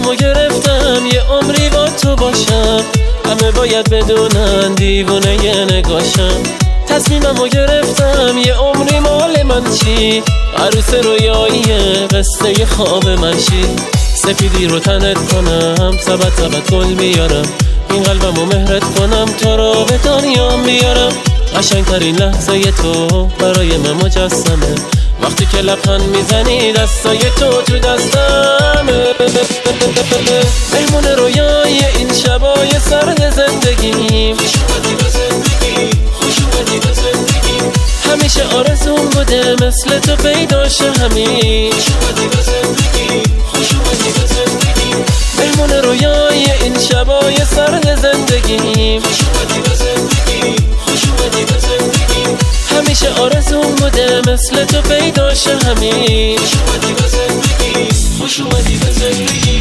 تصمیممو گرفتم یه عمری با تو باشم، همه باید بدونن دیوونه یه نگاشم. تصمیممو گرفتم یه عمری مال من چی، عروس رویاییه قصه خواب من شی. سفیدی رو تنت کنم، سبت گل بیارم، این قلبمو مهرت کنم، تو رو به دنیا میارم. قشنگترین لحظه تو برای من مجسمه، وقتی که لبخند میزنی دستای تو دستمه. مهمون رویای این شبای سرد زندگیم، همیشه آرزوم بوده مثل تو پیدا شه همین. مهمون رویای این شبای سرد زندگیم، همیشه آرزوم بوده مثل تو پیدا شه همین. خوش اومدی به زندگی.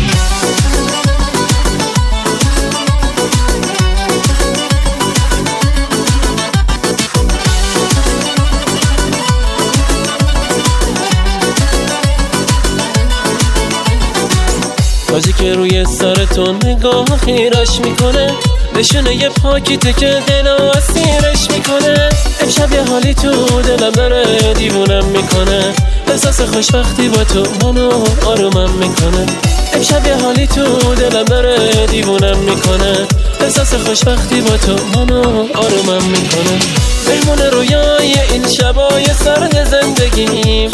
تاجی که روی سرتون نگاه خیرش میکنه، نشونه یه پاکیته که دلو اسیرش میکنه. امشب یه حالی تو دلم داره دیوونم میکنه، احساس خوشبختی با تو منو آرومم میکنه. امشب یه حالی تو دلم داره دیوونم میکنه، احساس خوشبختی با تو منو آرومم میکنه. مهمون رویای این شبای سرد زندگیم،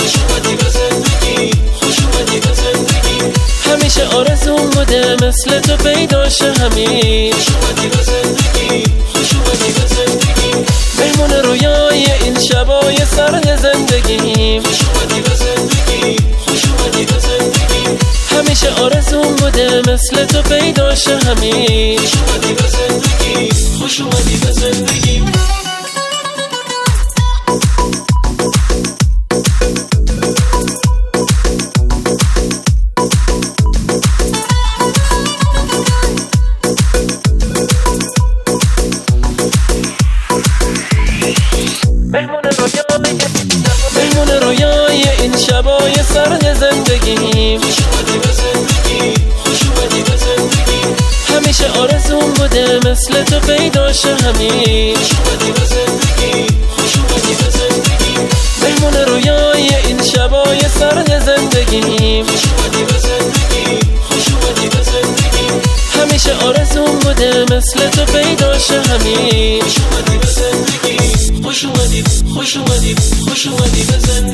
همیشه آرزوم بوده مثل تو پیدا شه همین. مهمون رویای این شبای سرد زندگیم، همیشه آرزوم بوده مثل تو پیدا شه همین. خوش اومدی به زندگی. مهمون رویای این شبای سرد زندگیم، همیشه آرزوم بوده مثل تو پیدا شه همین. مهمون رویای این شبای سرد زندگیم، همیشه آرزوم بوده مثل تو پیدا شه همین. خوش اومدی به زندگی.